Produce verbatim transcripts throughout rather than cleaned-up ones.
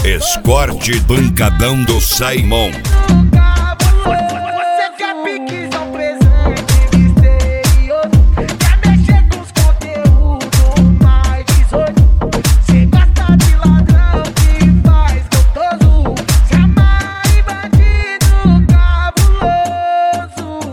Escorte Pancadão do Simon. Você quer piques ao presente misterioso, quer mexer com os conteúdos mais dezoito. Cê gosta de ladrão que faz gostoso, chama e bandido cabuloso.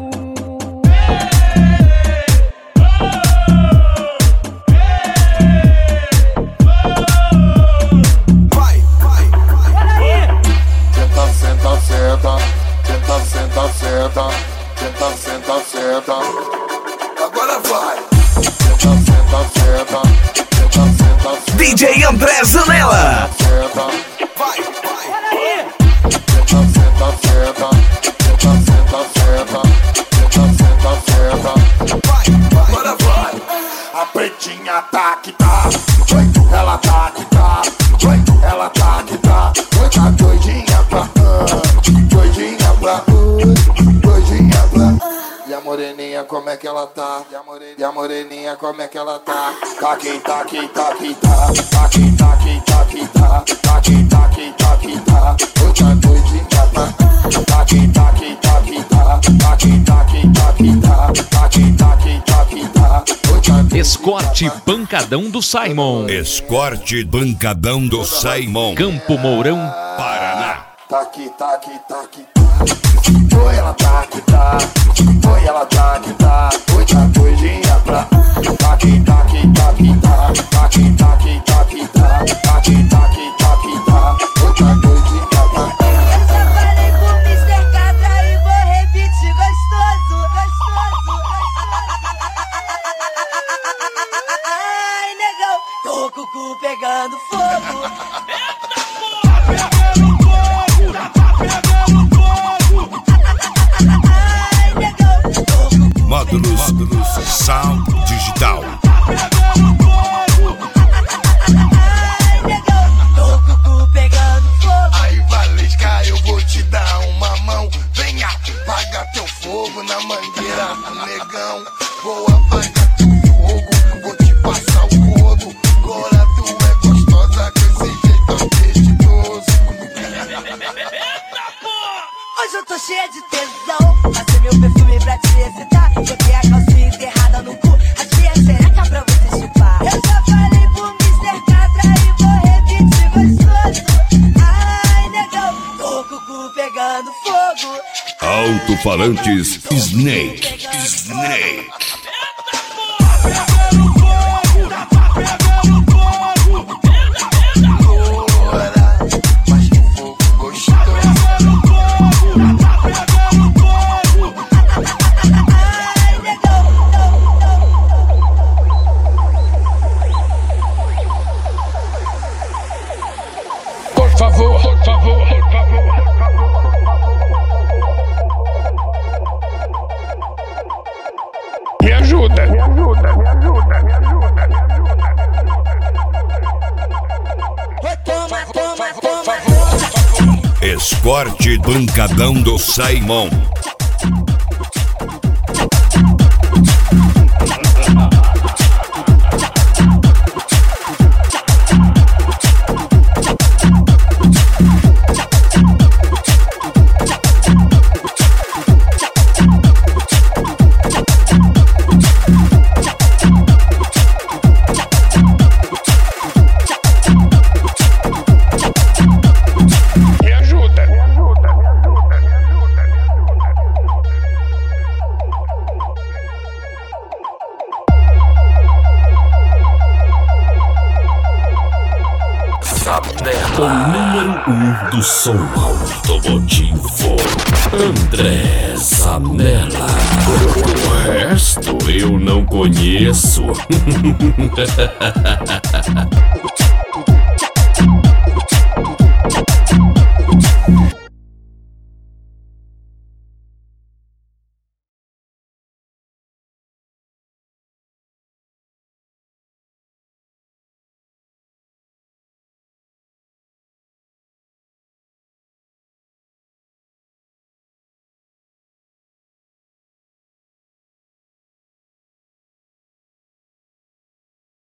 Vai, vai, vai. Senta, senta, senta. Senta, senta, senta. Senta, senta, senta. Agora vai. Senta, senta, senta. Senta, senta, senta. D J André Zanella. Senta. Vai, vai. Senta, senta, senta. Senta, senta, senta. Senta, senta, senta. Vai, vai. Agora vai. A pretinha tá que tá. Ela tá que tá. Ela tá que tá. Oi, tá doidinha pra doidinha pra doidinha pra. E a moreninha como é que ela tá? E a moreninha, e a moreninha como é que ela tá? Tá que tá que tá que tá. Tá que tá que tá que tá. Tá que tá que tá que tá. Oi, tá doidinha pra. Tá que tá que tá que tá. Tá que tá que tá que tá. Tá que tá que tá que tá. Oi, tá doidinha. Escorte Pancadão do Simon. Escorte Pancadão do Simon. Campo Mourão, Paraná. Tá aqui, tá aqui, tá aqui, tá. Oi, ela tá aqui, tá. Oi, ela tá aqui, tá. Oi, tá doidinha pra. Tá aqui, tá aqui, tá aqui, tá. Tá aqui, tá aqui, tá aqui, tá. Tá aqui, tá aqui, tá aqui, tá. Oi, tá doidinha pra. Eu já falei pro mister Catra e vou repetir gostoso, gostoso. Ai, negão, tô com o cu pegando fogo. Ai, negão, tô com o cu Módulos, módulos Sound Digital. Ai, negão, tô com o cu pegando fogo. Aí, Valesca, eu vou te dar uma mão. Venha, apaga teu fogo na mangueira, negão. Vou apagar teu fogo, vou te passar o rodo. Agora tu é gostosa com esse jeito apetitoso. Hoje eu tô cheia de tesão. Passei meu perfume pra te excitar. Botei a calcinha enterrada no cu. Achei a xereca pra você chupar. Eu já falei pro mister Catra e vou repetir gostoso. Ai, negão, tô com o cu pegando fogo. Alto-falantes Snake. Snake. Ora, mas que fogo gostoso. Ai, negão, Por favor, por favor, por favor. Me ajuda, me ajuda, me ajuda, me ajuda, me ajuda. toma, toma, toma. Escorte Pancadão do Simon. Me ajuda, me ajuda, me ajuda, me ajuda. O número um do som automotivo, André Zanella. O resto eu não conheço.